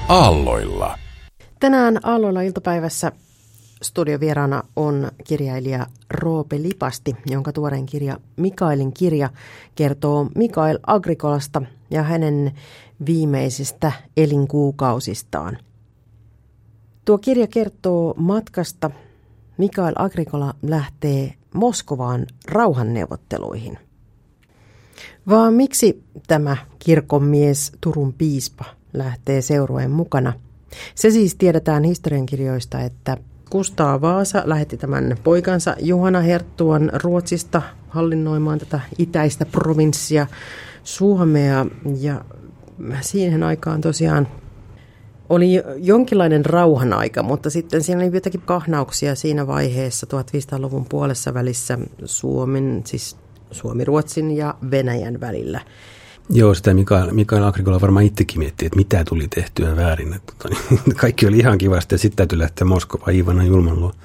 Aalloilla. Tänään Aalloilla iltapäivässä studiovieraana on kirjailija Roope Lipasti, jonka tuorein kirja Mikaelin kirja kertoo Mikael Agricolasta ja hänen viimeisistä elinkuukausistaan. Tuo kirja kertoo matkasta. Mikael Agricola lähtee Moskovaan rauhanneuvotteluihin. Vaan miksi tämä kirkonmies Turun piispa lähtee seurueen mukana? Se siis tiedetään historiankirjoista, että Kustaa Vaasa lähetti tämän poikansa Juhana Herttuan Ruotsista hallinnoimaan tätä itäistä provinssia Suomea. Ja siihen aikaan tosiaan oli jonkinlainen rauhan aika, mutta sitten siinä oli jotakin kahnauksia siinä vaiheessa 1500-luvun puolessa välissä Suomi-Ruotsin ja Venäjän välillä. Joo, sitä Mikael Agricola varmaan itsekin miettii, että mitä tuli tehtyä väärin. Että kaikki oli ihan kivasti ja sitten täytyy lähteä Moskovaan Iivanan Julman luo.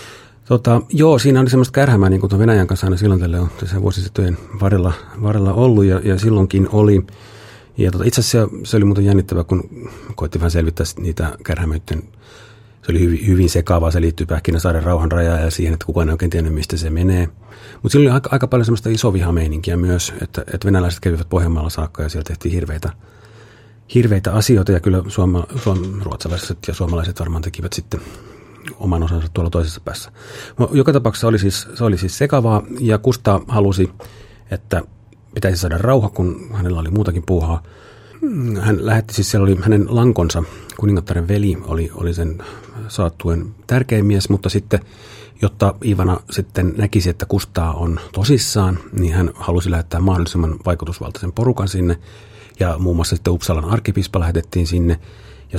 Joo, siinä oli semmoista kärhämää, niin kuin tuon Venäjän kanssa aina silloin tälle on tässä vuosisatojen varrella ollut ja silloinkin oli. Ja itse asiassa se oli muuten jännittävää, kun koitti vähän selvittää niitä kärhämöiden. Se oli hyvin sekavaa, se liittyy Pähkinäsaaren rauhan rajaan ja siihen, että kukaan ei oikein tiennyt, mistä se menee. Mutta siinä oli aika paljon semmoista isovihameininkiä myös, että venäläiset kävivät Pohjanmaalla saakka ja siellä tehtiin hirveitä asioita. Ja kyllä ruotsalaiset ja suomalaiset varmaan tekivät sitten oman osansa tuolla toisessa päässä. Joka tapauksessa se oli siis sekavaa ja Kustaa halusi, että pitäisi saada rauha, kun hänellä oli muutakin puuhaa. Hän lähetti siis, siellä oli hänen lankonsa, kuningattaren veli oli sen saattuen tärkein mies, mutta sitten, jotta Iivana sitten näkisi, että Kustaa on tosissaan, niin hän halusi lähettää mahdollisimman vaikutusvaltaisen porukan sinne. Ja muun muassa sitten Uppsalan arkkipiispa lähetettiin sinne. Ja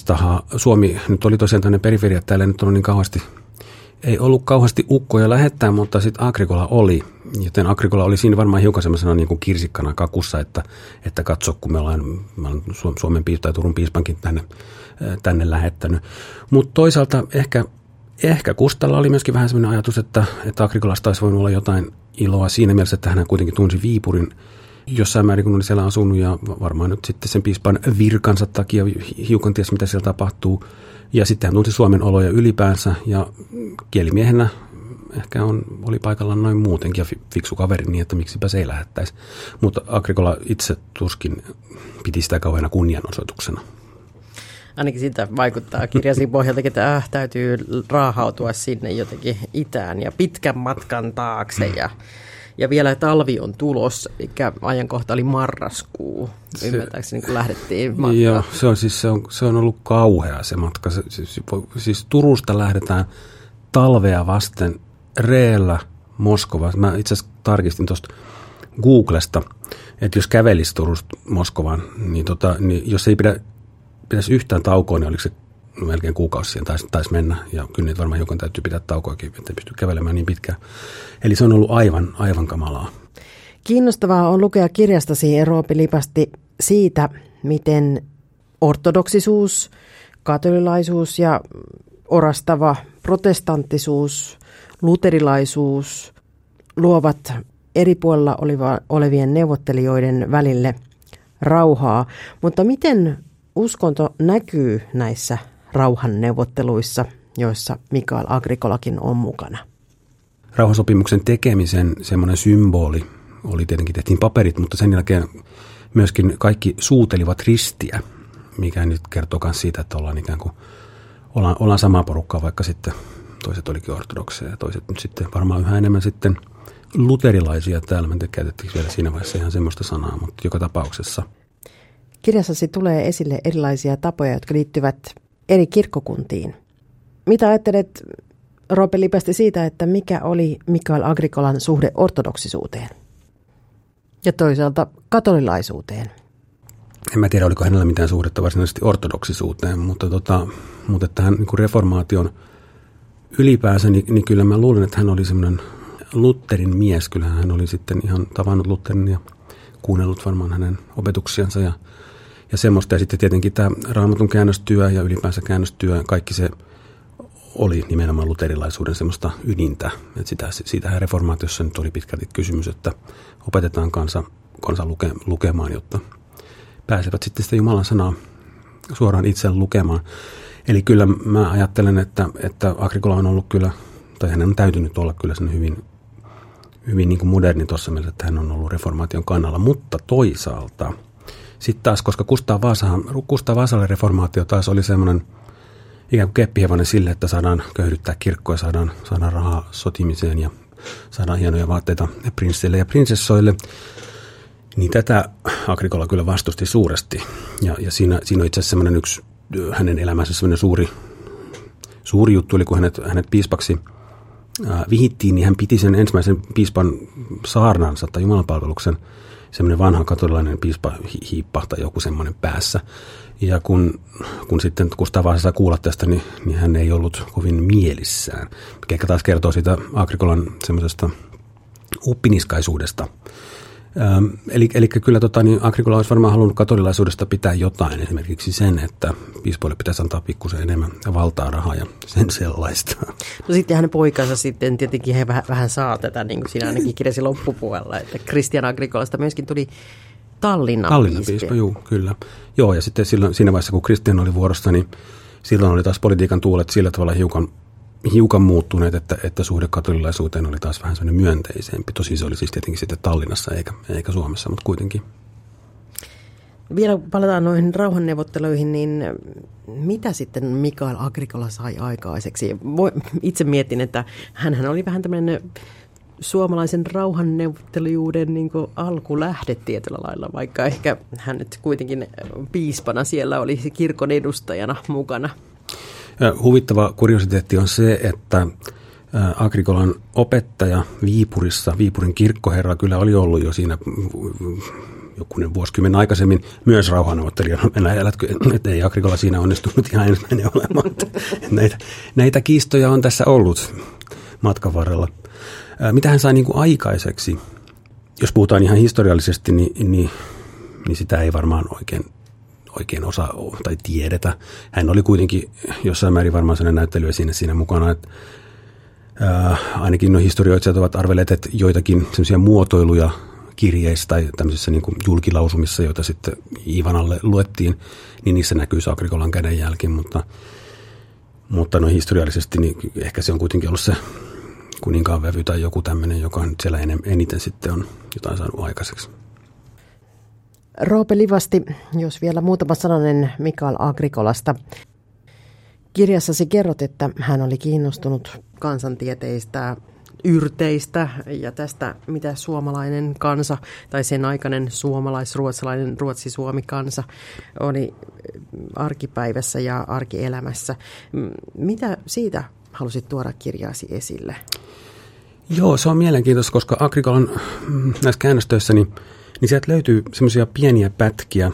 Suomi nyt oli tosiaan tämmöinen periferia, että täällä nyt on niin kauheasti, ei ollut kauheasti ukkoja lähettää, mutta sitten Agricola oli. Joten Agricola oli siinä varmaan hiukan semmoisena niin kuin kirsikkana kakussa, että katso, kun mä olen Suomen piispa tai Turun piispankin tänne lähettänyt. Mutta toisaalta ehkä Kustalla oli myöskin vähän semmoinen ajatus, että Agricolasta olisi voinut olla jotain iloa siinä mielessä, että hän kuitenkin tunsi Viipurin jossain määrin, kun oli siellä asunut ja varmaan nyt sitten sen piispan virkansa takia hiukan ties, mitä siellä tapahtuu. Ja sitten hän tunsi Suomen oloja ylipäänsä ja kielimiehenä ehkä oli paikallaan noin muutenkin ja fiksu kaveri niin, että miksipä se ei lähettäisi. Mutta Agricola itse tuskin piti sitä kauheana kunnianosoituksena. Ainakin siitä vaikuttaa kirjasi pohjalta, että täytyy raahautua sinne jotenkin itään ja pitkän matkan taakse ja vielä talvi on tulossa, mikä ajankohta oli marraskuu. Ymmärtääkseni, kun lähdettiin matkaan. Joo, se on ollut kauhea se matka. Siis Turusta lähdetään talvea vasten reellä Moskovaan. Mä itse asiassa tarkistin tuosta Googlesta, että jos kävelisi Turusta Moskovaan, niin jos ei pitäisi yhtään taukoa, niin oliko se melkein kuukausi siihen taisi mennä. Ja kyllä niitä varmaan hiukan täytyy pitää taukoakin, ettei pysty kävelemään niin pitkään. Eli se on ollut aivan kamalaa. Kiinnostavaa on lukea kirjastasi, Roope Lipasti, siitä, miten ortodoksisuus, katolilaisuus ja orastava protestanttisuus, luterilaisuus luovat eri puolilla olevien neuvottelijoiden välille rauhaa. Mutta miten uskonto näkyy näissä rauhanneuvotteluissa, joissa Mikael Agricolakin on mukana? Rauhansopimuksen tekemisen semmoinen symboli oli tietenkin, tehtiin paperit, mutta sen jälkeen myöskin kaikki suutelivat ristiä, mikä nyt kertoo myös siitä, että ollaan ikään kuin ollaan samaa porukkaa, vaikka sitten toiset olikin ortodokseja ja toiset nyt sitten varmaan yhä enemmän sitten luterilaisia. Täällä me käytettiin vielä siinä vaiheessa ihan semmoista sanaa, mutta joka tapauksessa. Kirjassasi tulee esille erilaisia tapoja, jotka liittyvät eri kirkkokuntiin. Mitä ajattelet, Roope Lipasti, siitä, että mikä oli Mikael Agricolan suhde ortodoksisuuteen ja toisaalta katolilaisuuteen? En mä tiedä, oliko hänellä mitään suhdetta varsinaisesti ortodoksisuuteen, mutta tähän niin kuin reformaation ylipäänsä, niin kyllä mä luulen, että hän oli semmoinen Lutherin mies. Kyllähän hän oli sitten ihan tavannut Lutherin ja kuunnellut varmaan hänen opetuksiansa ja semmoista. Ja sitten tietenkin tämä Raamatun käännöstyö ja ylipäänsä käännöstyö, kaikki se oli nimenomaan luterilaisuuden semmoista ydintä. Että siitähän reformaatiossa nyt oli pitkälti kysymys, että opetetaan kansa lukemaan, jotta pääsevät sitten sitä Jumalan sanaa suoraan itse lukemaan. Eli kyllä mä ajattelen, että Agricola on ollut kyllä, tai hänen on täytynyt olla kyllä sen hyvin niin kuin moderni tuossa mielessä, että hän on ollut reformaation kannalla, mutta toisaalta sitten taas, koska Kustaa Vasalle reformaatio taas oli semmoinen ikään kuin keppihevonen sille, että saadaan köyhdyttää kirkkoa, saadaan rahaa sotimiseen ja saadaan hienoja vaatteita prinsseille ja prinsessoille, niin tätä Agricola kyllä vastusti suuresti. Ja siinä on itse asiassa semmoinen yksi hänen elämänsä semmoinen suuri juttu, eli kun hänet piispaksi vihittiin, niin hän piti sen ensimmäisen piispan saarnansa tai jumalanpalveluksen, semmoinen vanha katolilainen piispa hiippa tai joku semmoinen päässä. Ja kun sitten Kustaa Vaasa sai kuulla tästä, niin hän ei ollut kovin mielissään. Mikä taas kertoo siitä Agricolan semmoisesta uppiniskaisuudesta. Eli kyllä niin Agricola olisi varmaan halunnut katolilaisuudesta pitää jotain, esimerkiksi sen, että piispoille pitäisi antaa pikkusen enemmän valtaa, rahaa ja sen sellaista. No sitten hänen poikansa sitten tietenkin he vähän saa tätä, niin kuin siinä ainakin kirjasi loppupuolella, että Christian Agricolasta myöskin tuli Tallinnan piispa. Joo, kyllä. Joo, ja sitten siinä vaiheessa, kun Christian oli vuorossa, niin silloin oli taas politiikan tuulet sillä tavalla hiukan muuttuneet, että suhde katolilaisuuteen oli taas vähän sellainen myönteisempi. Tosin se oli siis tietenkin sitten Tallinnassa eikä Suomessa, mutta kuitenkin. Vielä palataan noihin rauhanneuvotteluihin, niin mitä sitten Mikael Agricola sai aikaiseksi? Itse mietin, että hänhän oli vähän tämmöinen suomalaisen rauhanneuvottelijuuden niin kuin alkulähde tietyllä lailla, vaikka ehkä hän nyt kuitenkin piispana siellä oli kirkon edustajana mukana. Huvittava kuriositeetti on se, että Agricolan opettaja Viipurissa, Viipurin kirkkoherra, kyllä oli ollut jo siinä jokunen vuosikymmen aikaisemmin myös rauhanneuvottelija. Että ei Agricola siinä onnistunut ihan ensimmäinen olemaan. Näitä kiistoja on tässä ollut matkan varrella. Mitä hän sai niin kuin aikaiseksi? Jos puhutaan ihan historiallisesti, niin sitä ei varmaan oikein osaa tai tiedetä. Hän oli kuitenkin jossain määrin varmaan sellainen näyttelyä siinä mukana, että ainakin historioitsijat ovat arvelleet, että joitakin sellaisia muotoiluja kirjeissä tai tämmöisissä niin kuin julkilausumissa, joita sitten Ivanalle luettiin, niin niissä näkyy Agricolan kädenjälki, mutta no historiallisesti niin ehkä se on kuitenkin ollut se kuninkaan vävy tai joku tämmöinen, joka nyt siellä eniten sitten on jotain saanut aikaiseksi. Roope Livasti, jos vielä muutama sananen Mikael Agricolasta. Kirjassasi kerrot, että hän oli kiinnostunut kansantieteistä, yrteistä ja tästä, mitä suomalainen kansa tai sen aikainen suomalais-ruotsalainen ruotsi-suomi-kansa oli arkipäivässä ja arkielämässä. Mitä siitä halusit tuoda kirjaasi esille? Joo, se on mielenkiintoista, koska Agricolan näissä käännöstöissä niin sieltä löytyy semmoisia pieniä pätkiä.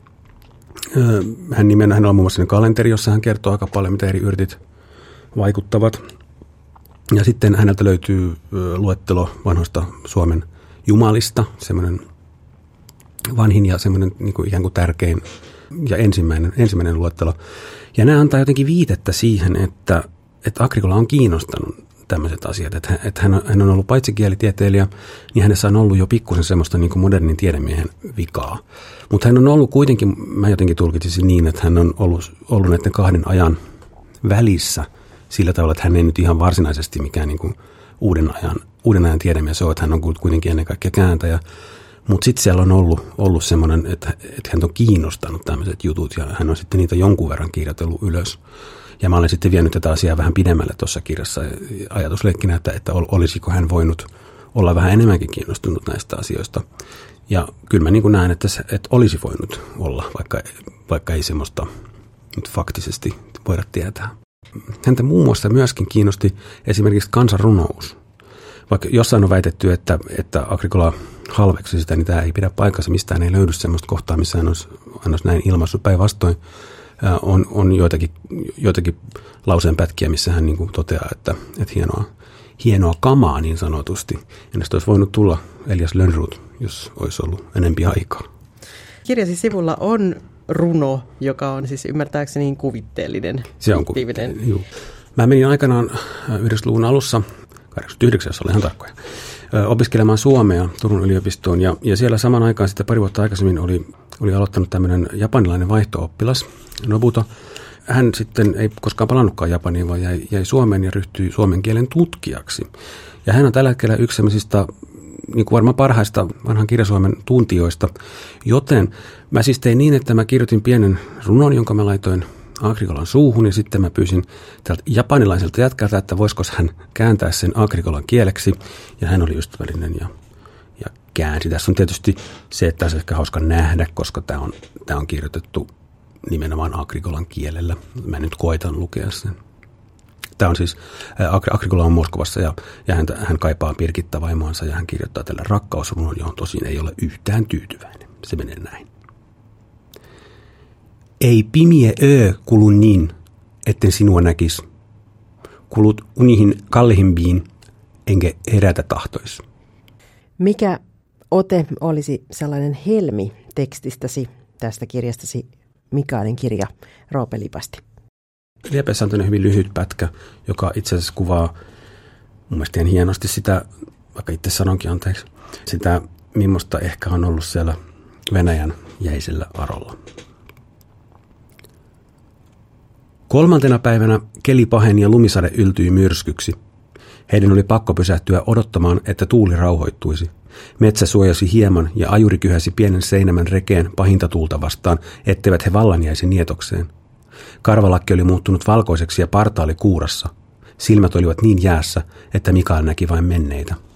Hän on muun muassa kalenteri, jossa hän kertoo aika paljon, mitä eri yrtit vaikuttavat. Ja sitten häneltä löytyy luettelo vanhoista Suomen jumalista, semmoinen vanhin ja semmoinen niin kuin ikään kuin tärkein ja ensimmäinen luettelo. Ja nämä antaa jotenkin viitettä siihen, että Agricola on kiinnostanut tämmöiset asiat, että hän on ollut paitsi kielitieteilijä, niin hänessä on ollut jo pikkusen semmoista niin kuin modernin tiedemiehen vikaa. Mutta hän on ollut kuitenkin, mä jotenkin tulkitsisin niin, että hän on ollut näiden kahden ajan välissä sillä tavalla, että hän ei nyt ihan varsinaisesti mikään niin kuin uuden ajan tiedemies ole, että hän on kuitenkin ennen kaikkea kääntäjä. Mutta sitten siellä on ollut semmoinen, että hän on kiinnostanut tämmöiset jutut ja hän on sitten niitä jonkun verran kirjoitellut ylös. Ja mä olen sitten vienyt tätä asiaa vähän pidemmälle tuossa kirjassa ajatusleikkinä, että olisiko hän voinut olla vähän enemmänkin kiinnostunut näistä asioista. Ja kyllä mä niin kuin näen, että olisi voinut olla, vaikka ei semmoista nyt faktisesti voida tietää. Häntä muun muassa myöskin kiinnosti esimerkiksi kansanrunous. Vaikka jossain on väitetty, että Agricola halveksi sitä, niin tämä ei pidä paikassa. Mistään ei löydy semmoista kohtaa, missä hän olisi näin ilmaissut. Päinvastoin on joitakin lauseenpätkiä, missä hän niin kuin toteaa, että hienoa kamaa niin sanotusti. Ja näistä olisi voinut tulla Elias Lönnrot, jos olisi ollut enempi aikaa. Kirjasi sivulla on runo, joka on siis ymmärtääkseni kuvitteellinen. Se on kuvitteellinen, joo. Mä menin aikanaan 90-luvun alussa, 89, jos olen ihan tarkkoja, opiskelemaan suomea Turun yliopistoon. Ja siellä saman aikaan sitten pari vuotta aikaisemmin oli oli aloittanut tämmöinen japanilainen vaihto-oppilas, Nobuto. Hän sitten ei koskaan palannutkaan Japaniin, vaan jäi Suomeen ja ryhtyi suomen kielen tutkijaksi. Ja hän on tällä hetkellä yksi sellaisista niin kuin varmaan parhaista vanhan kirjasuomen tuntijoista. Joten mä siis tein niin, että mä kirjoitin pienen runon, jonka mä laitoin Agricolan suuhun, ja sitten mä pyysin tältä japanilaiselta jätkältä, että voisiko hän kääntää sen Agricolan kieleksi. Ja hän oli ystävällinen ja käänsi. Tässä on tietysti se, että tässä on ehkä hauska nähdä, koska tämä on kirjoitettu nimenomaan Agricolan kielellä. Mä nyt koitan lukea sen. Tämä on siis, Agricola on Moskovassa ja hän kaipaa Birgitta vaimoansa ja hän kirjoittaa tällä rakkausrunon, johon tosin ei ole yhtään tyytyväinen. Se menee näin. Ei pimie kulu niin, etten sinua näkis. Kulut unihin kallihimpiin, enkä herätä tahtois. Mikä ote olisi sellainen helmi tekstistäsi tästä kirjastasi Mikaelin kirja Roope Lipasti? Liepeessä on tämmöinen hyvin lyhyt pätkä, joka itse asiassa kuvaa mun mielestä ihan hienosti sitä, vaikka itse sanonkin anteeksi, sitä millaista ehkä on ollut siellä Venäjän jäisellä arolla. 3. päivänä keli paheni ja lumisade yltyi myrskyksi. Heidän oli pakko pysähtyä odottamaan, että tuuli rauhoittuisi. Metsä suojasi hieman ja ajuri kyhäsi pienen seinämän rekeen pahinta tuulta vastaan, etteivät he vallan jäisi nietokseen. Karvalakki oli muuttunut valkoiseksi ja parta oli kuurassa. Silmät olivat niin jäässä, että Mikael näki vain menneitä.